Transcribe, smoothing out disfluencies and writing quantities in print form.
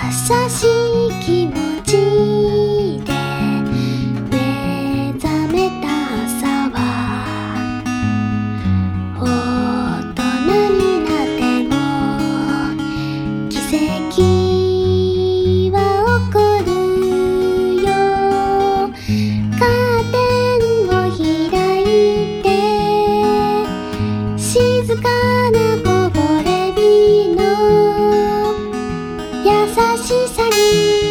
しい気持ちで目覚めた朝は、大人になっても奇跡は起こるよ。カーテンを開いて静かな木漏れ日の優しさに